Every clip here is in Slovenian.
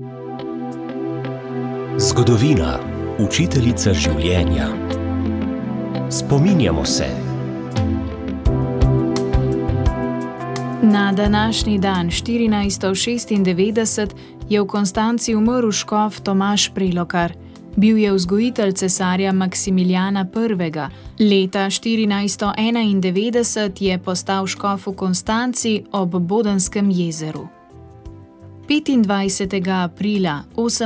Zgodovina, učiteljica življenja. Spominjamo se. Na današnji dan 1496 je v Konstanci umrl škof Tomaž Prelokar. Bil je vzgojitelj cesarja Maksimilijana I. Leta 1491 je postal škof v Konstanci ob Bodenskem jezeru. 25. aprila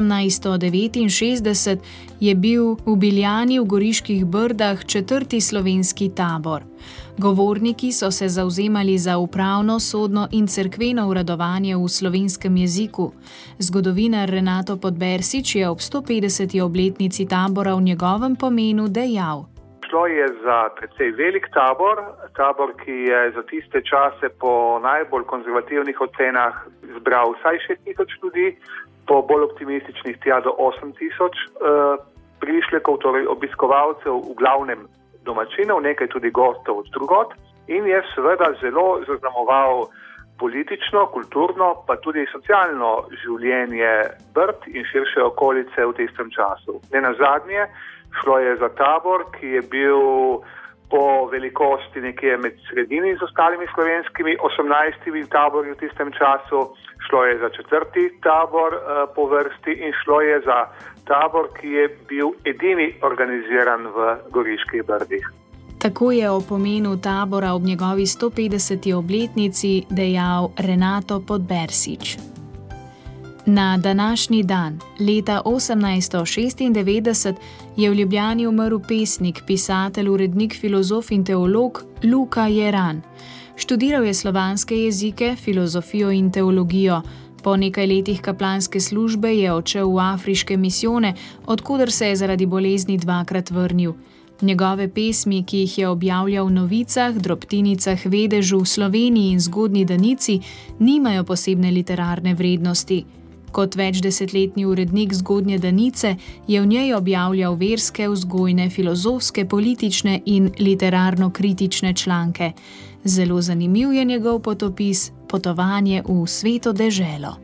1869 je bil v Biljani v Goriških Brdah 4. slovenski tabor. Govorniki so se zavzemali za upravno, sodno in cerkveno uradovanje v slovenskem jeziku. Zgodovinar Renato Podbersič je ob 150. obletnici tabora v njegovem pomenu dejal: Šlo je za precej velik tabor, ki je za tiste čase po najbolj konzervativnih ocenah zbral vsaj 6,000 ljudi, po bolj optimističnih tja do 8,000 prišlekov, torej obiskovalcev, v glavnem domačinov, nekaj tudi gostov od drugod, in je seveda zelo zaznamoval politično, kulturno, pa tudi socialno življenje Brd in širše okolice v tistem času. Nenazadnje, šlo je za tabor, ki je bil po velikosti nekje med sredini z ostalimi slovenskimi 18. tabori v tistem času. Šlo je za 4. tabor po vrsti in šlo je za tabor, ki je bil edini organiziran v Goriških Brdih. Tako je o pomenu tabora ob njegovi 150. obletnici dejal Renato Podbersič. Na današnji dan, leta 1896, je v Ljubljani umrl pesnik, pisatelj, urednik, filozof in teolog Luka Jeran. Študiral je slovanske jezike, filozofijo in teologijo. Po nekaj letih kaplanske službe je odšel v afriške misijone, odkoder se je zaradi bolezni 2-krat vrnil. Njegove pesmi, ki jih je objavljal v Novicah, Drobtinicah, Vedežu, Sloveniji in Zgodnji Danici, nimajo posebne literarne vrednosti. Kot večdesetletni urednik Zgodnje Danice je v njej objavljal verske, vzgojne, filozofske, politične in literarno-kritične članke. Zelo zanimiv je njegov potopis Potovanje v sveto deželo.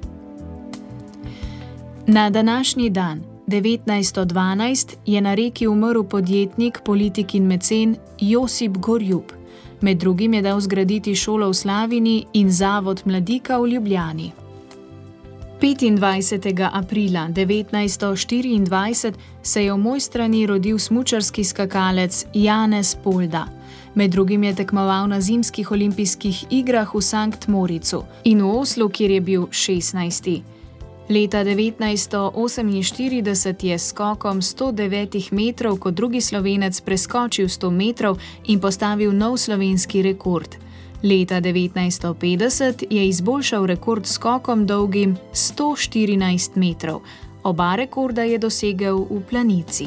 Na današnji dan, 1912, je na Reki umrl podjetnik, politik in mecen Josip Gorjup. Med drugim je dal zgraditi šolo v Slavini in zavod Mladika v Ljubljani. 25. aprila 1924 se je v Mojstrani rodil smučarski skakalec Janez Polda. Med drugim je tekmoval na zimskih olimpijskih igrah v Sankt Moricu in v Oslu, kjer je bil 16. Leta 1948 je s skokom 109 metrov kot drugi Slovenec preskočil 100 metrov in postavil nov slovenski rekord. Leta 1950 je izboljšal rekord s skokom dolgim 114 metrov. Oba rekorda je dosegel v Planici.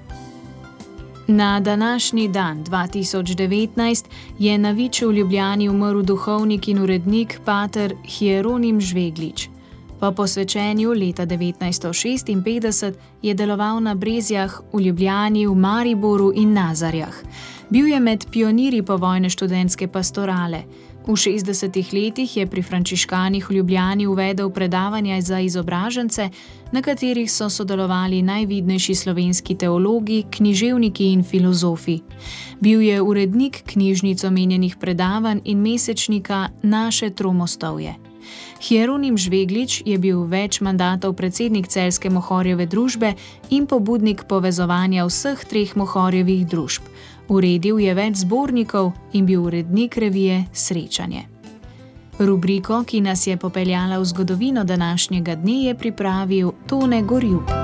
Na današnji dan, 2019, je na Viču v Ljubljani umrl duhovnik in urednik pater Hieronim Žveglič. Po posvečenju leta 1956 je deloval na Brezjah, v Ljubljani, v Mariboru in Nazarjah. Bil je med pionirji povojne študentske pastorale. V 60. letih je pri frančiškanih v Ljubljani uvedel predavanja za izobražence, na katerih so sodelovali najvidnejši slovenski teologi, književniki in filozofi. Bil je urednik knjižnic omenjenih predavanj in mesečnika Naše Tromostovje. Hieronim Žveglič je bil več mandatov predsednik celjske Mohorjeve družbe in pobudnik povezovanja vseh 3 Mohorjevih družb. Uredil je več zbornikov in bil urednik revije Srečanje. Rubriko, ki nas je popeljala v zgodovino današnjega dne, je pripravil Tone Gorjup.